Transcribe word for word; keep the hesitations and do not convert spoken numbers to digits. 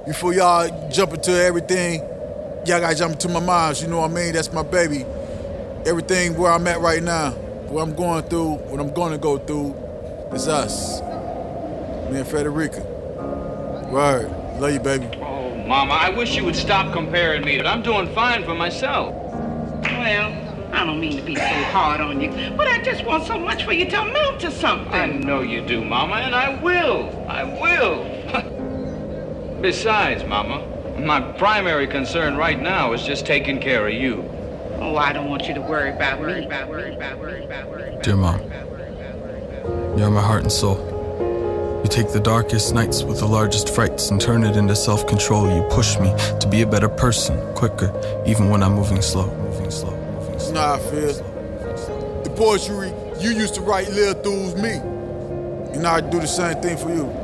before y'all jump into everything, y'all gotta jump into my minds, you know what I mean? That's my baby. Everything where I'm at right now, what I'm going through, what I'm gonna go through, is us. Me and Frederica. Word. Love you, baby. Oh, Mama, I wish you would stop comparing me. I'm doing fine for myself. Well, I don't mean to be so hard on you, but I just want so much for you to amount to something. I know you do, Mama, and I will. I will. Besides, Mama, my primary concern right now is just taking care of you. Oh, I don't want you to worry about me. About, worry about, worry about, worry about. Dear Mom, you're my heart and soul. You take the darkest nights with the largest frights and turn it into self-control. You push me to be a better person, quicker, even when I'm moving slow, moving slow, moving slow. You know how I feel. The poetry you used to write live through me. You know I do the same thing for you.